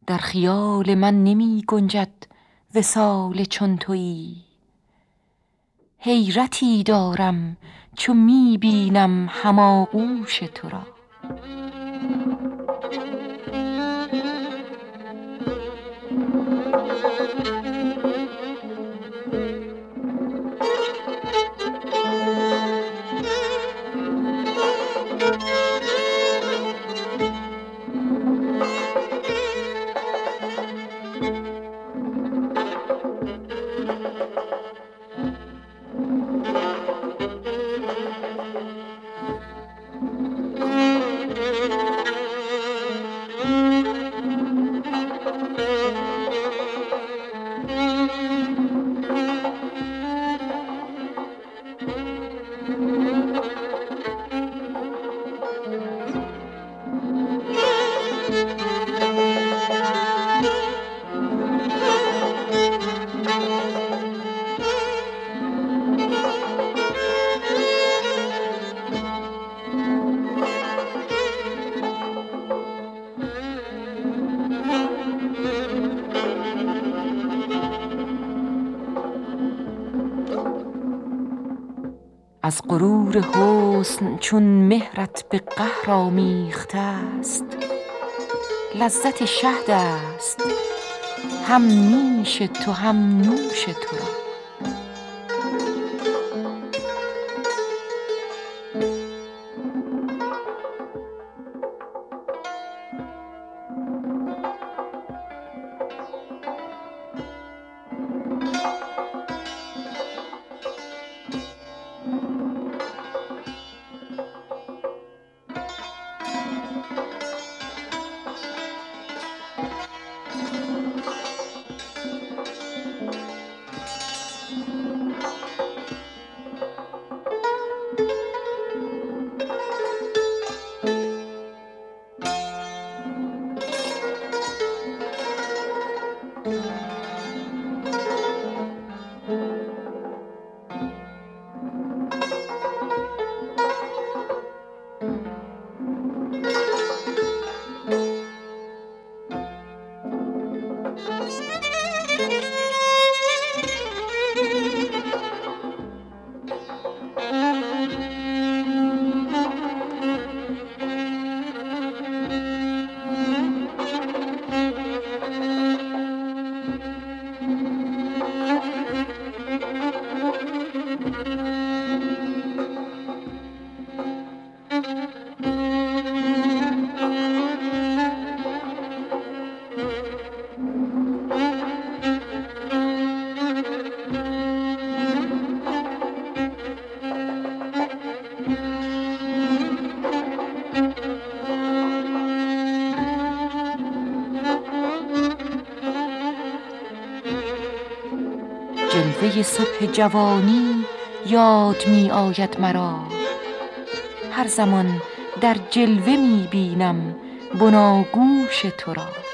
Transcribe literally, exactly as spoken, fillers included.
در خیال من نمی گنجد وصال چون تویی. حیرتی دارم چو می بینم هماغوش تو را. از غرور حسن چون مهرت به قهر آمیخته است. لذت شهد است هم نیش تو هم نوش تو را. جلوه صبح جوانی یاد می آید مرا. هر زمان در جلوه می بینم بناگوش تو را.